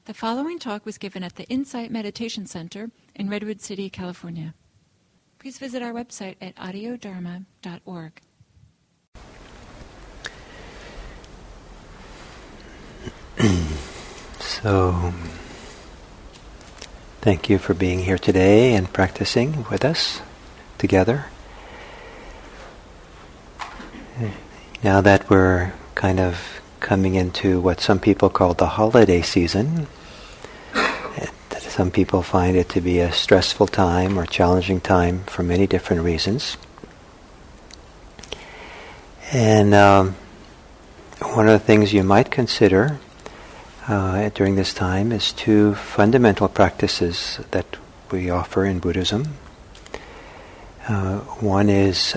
The following talk was given at the Insight Meditation Center in Redwood City, California. Please visit our website at audiodharma.org. So, thank you for being here today and practicing with us together. Now that we're kind of coming into what some people call the holiday season, some people find it to be a stressful time or challenging time for many different reasons. And one of the things you might consider during this time is two fundamental practices that we offer in Buddhism. One is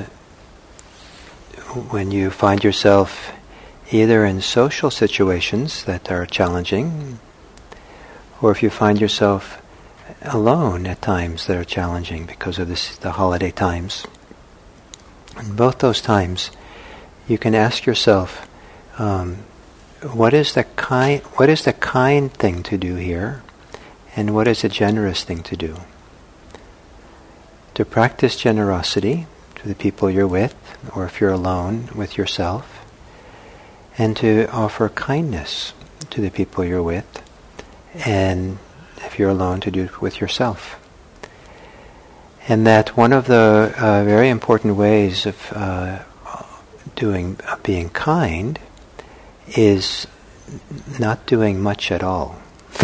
when you find yourself either in social situations that are challenging, or if you find yourself alone at times that are challenging because of the holiday times. In both those times, you can ask yourself, what is the kind thing to do here, and what is a generous thing to do? To practice generosity to the people you're with, or if you're alone, with yourself, and to offer kindness to the people you're with, and if you're alone, to do it with yourself. And that one of the very important ways of being kind is not doing much at all.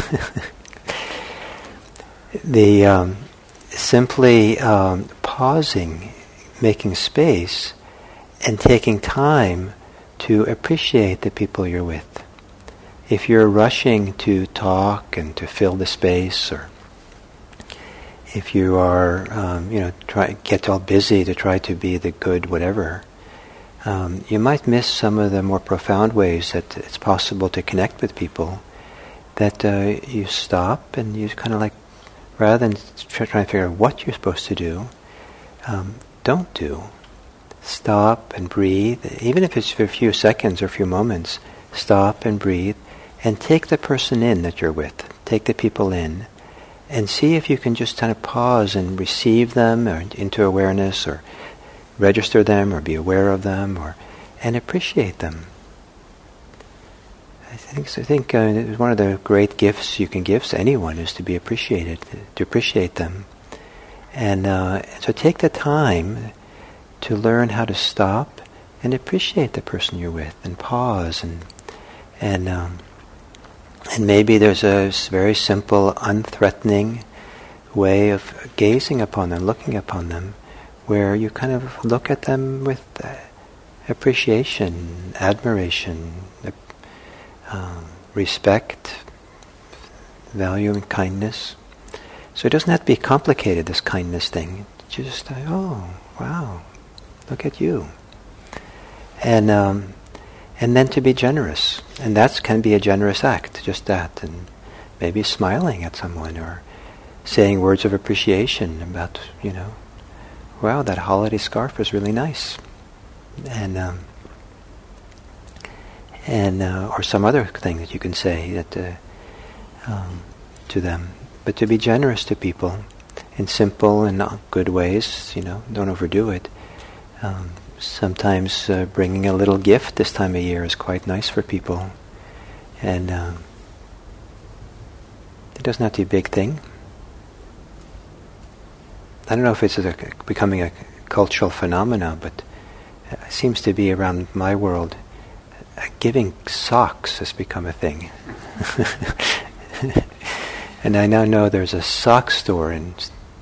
Simply pausing, making space, and taking time to appreciate the people you're with. If you're rushing to talk and to fill the space, or if you are, get all busy to try to be the good whatever, you might miss some of the more profound ways that it's possible to connect with people. That you stop and you kind of like, rather than trying to figure out what you're supposed to do, don't do. Stop and breathe, even if it's for a few seconds or a few moments. Stop and breathe. And take the person in that you're with. Take the people in. And see if you can just kind of pause and receive them or into awareness, or register them, or be aware of them, and appreciate them. I think one of the great gifts you can give to anyone is to be appreciated, to appreciate them. And so take the time to learn how to stop and appreciate the person you're with, and pause, and maybe there's a very simple, unthreatening way of gazing upon them, looking upon them, where you kind of look at them with appreciation, admiration, respect, value, and kindness. So it doesn't have to be complicated, this kindness thing. You just say, oh, wow, look at you. And then to be generous. And that can be a generous act, just that. And maybe smiling at someone, or saying words of appreciation about, wow, that holiday scarf is really nice. Or some other thing that you can say that to them. But to be generous to people in simple and good ways, don't overdo it. Sometimes bringing a little gift this time of year is quite nice for people. And it doesn't have to be a big thing. I don't know if it's becoming a cultural phenomena, but it seems to be around my world. Giving socks has become a thing. And I now know there's a sock store, and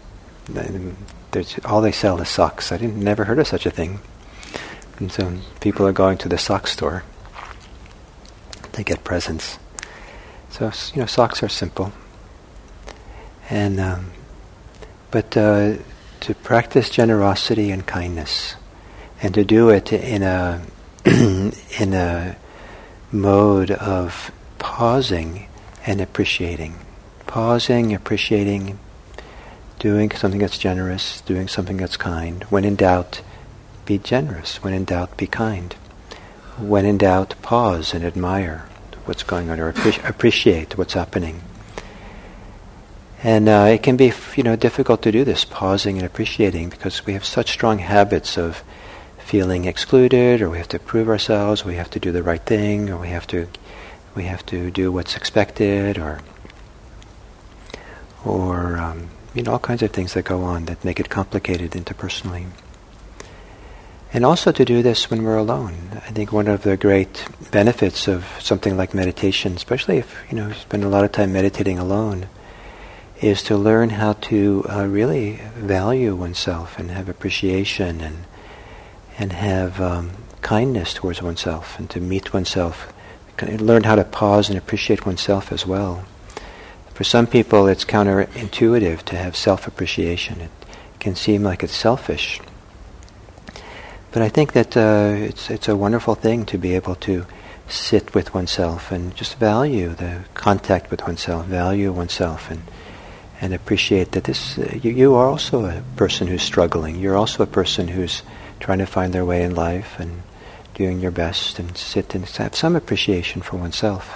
all they sell is socks. I never heard of such a thing. And so people are going to the sock store to get presents. So, socks are simple. And but to practice generosity and kindness, and to do it in a in a mode of pausing and appreciating. Pausing, appreciating, doing something that's generous, doing something that's kind. When in doubt, be generous. When in doubt, be kind. When in doubt, pause and admire. what's going on, or appreciate what's happening. And it can be, difficult to do this, pausing and appreciating, because we have such strong habits of feeling excluded, or we have to prove ourselves, we have to do the right thing, or we have to do what's expected, or all kinds of things that go on that make it complicated interpersonally. And also to do this when we're alone. I think one of the great benefits of something like meditation, especially if you spend a lot of time meditating alone, is to learn how to really value oneself and have appreciation and have kindness towards oneself, and to meet oneself, learn how to pause and appreciate oneself as well. For some people, it's counterintuitive to have self-appreciation. It can seem like it's selfish. But I think that it's a wonderful thing to be able to sit with oneself and just value the contact with oneself, value oneself, and appreciate that you are also a person who's struggling. You're also a person who's trying to find their way in life and doing your best, and sit and have some appreciation for oneself.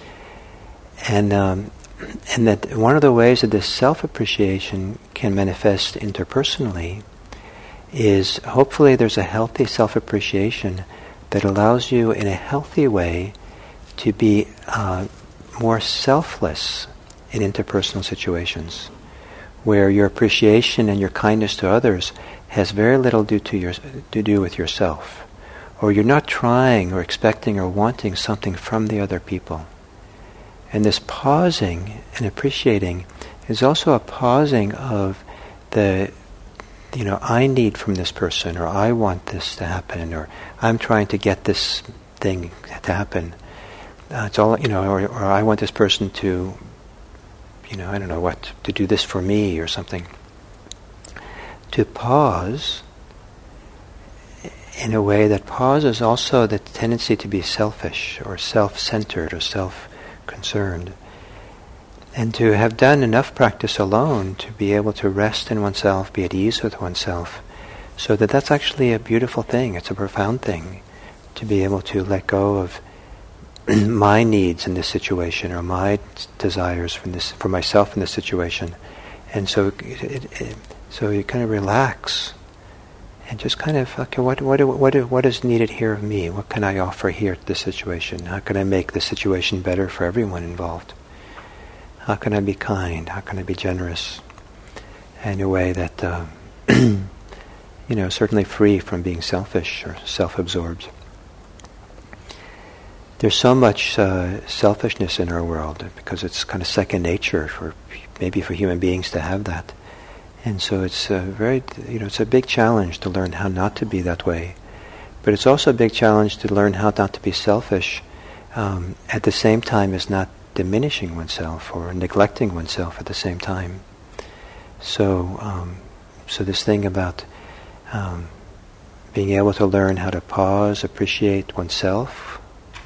And that one of the ways that this self-appreciation can manifest interpersonally is hopefully there's a healthy self-appreciation that allows you in a healthy way to be more selfless in interpersonal situations, where your appreciation and your kindness to others has very little to do with yourself, or you're not trying or expecting or wanting something from the other people. And this pausing and appreciating is also a pausing of the I need from this person, or I want this to happen, or I'm trying to get this thing to happen. It's all, or I want this person to, I don't know what, to do this for me or something. To pause in a way that pauses also the tendency to be selfish or self-centered or self-concerned. And to have done enough practice alone to be able to rest in oneself, be at ease with oneself, so that that's actually a beautiful thing, it's a profound thing, to be able to let go of my needs in this situation, or my desires for myself in this situation. And so so you kind of relax and just kind of, okay, what is needed here of me? What can I offer here to this situation? How can I make the situation better for everyone involved? How can I be kind? How can I be generous? In a way that, certainly free from being selfish or self-absorbed. There's so much selfishness in our world because it's kind of second nature for human beings to have that. And so it's it's a big challenge to learn how not to be that way. But it's also a big challenge to learn how not to be selfish at the same time as not diminishing oneself or neglecting oneself at the same time. So this thing about being able to learn how to pause, appreciate oneself,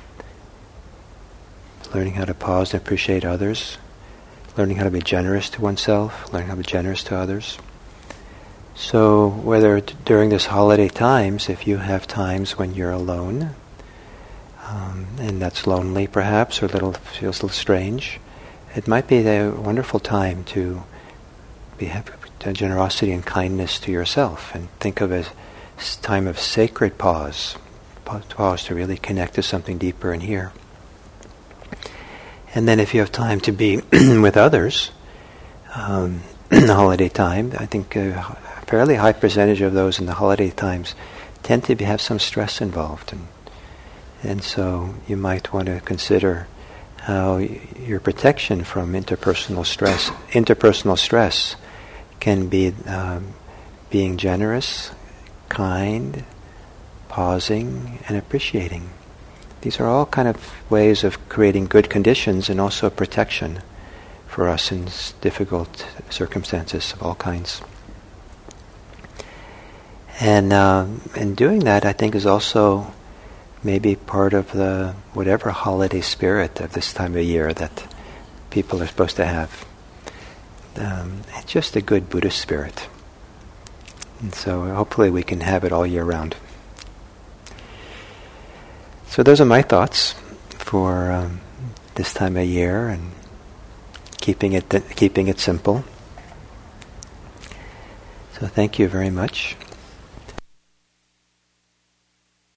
learning how to pause and appreciate others, learning how to be generous to oneself, learning how to be generous to others. So whether during this holiday times, if you have times when you're alone, and that's lonely perhaps, or feels a little strange, it might be a wonderful time to have generosity and kindness to yourself, and think of it as a time of sacred pause to really connect to something deeper in here. And then if you have time to be with others in the holiday time, I think a fairly high percentage of those in the holiday times tend to have some stress involved. And so you might want to consider how your protection from interpersonal stress can be being generous, kind, pausing, and appreciating. These are all kind of ways of creating good conditions and also protection for us in difficult circumstances of all kinds. And doing that, I think, is also maybe part of the whatever holiday spirit of this time of year that people are supposed to have. It's just a good Buddhist spirit. And so hopefully we can have it all year round. So those are my thoughts for this time of year and keeping it simple. So thank you very much.